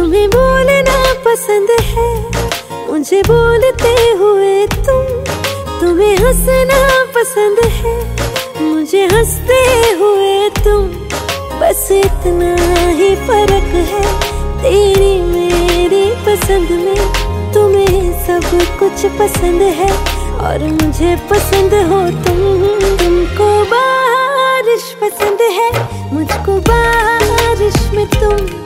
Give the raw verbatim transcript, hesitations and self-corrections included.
तुम्हें बोलना पसंद है, मुझे बोलते हुए तुम। तुम्हें हंसना पसंद है, मुझे हंसते हुए तुम। बस इतना ही फर्क है तेरी मेरी पसंद में। तुम्हें सब कुछ पसंद है और मुझे पसंद हो तुम। तुमको बारिश पसंद है, मुझको बारिश में तुम।